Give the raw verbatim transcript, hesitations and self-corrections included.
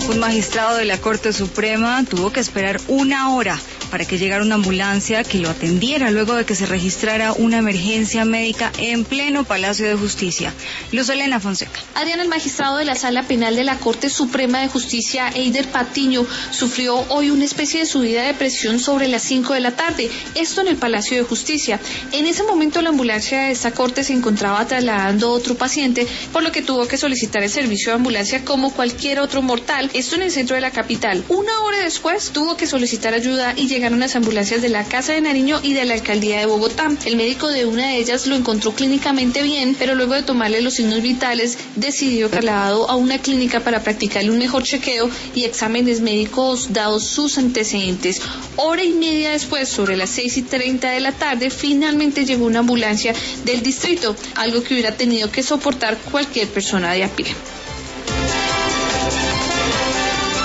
Un magistrado de la Corte Suprema tuvo que esperar una hora para que llegara una ambulancia que lo atendiera luego de que se registrara una emergencia médica en pleno Palacio de Justicia. Luz Elena Fonseca. Adrián, el magistrado de la Sala Penal de la Corte Suprema de Justicia, Eider Patiño, sufrió hoy una especie de subida de presión sobre las cinco de la tarde, esto en el Palacio de Justicia. En ese momento la ambulancia de esta corte se encontraba trasladando a otro paciente, por lo que tuvo que solicitar el servicio de ambulancia como cualquier otro mortal, esto en el centro de la capital. Una hora después tuvo que solicitar ayuda y llegaron las ambulancias de la Casa de Nariño y de la Alcaldía de Bogotá. El médico de una de ellas lo encontró clínicamente bien, pero luego de tomarle los signos vitales, decidió trasladado a una clínica para practicarle un mejor chequeo y exámenes médicos dados sus antecedentes. Hora y media después, sobre las seis y treinta de la tarde, finalmente llegó una ambulancia del distrito, algo que hubiera tenido que soportar cualquier persona de a pie.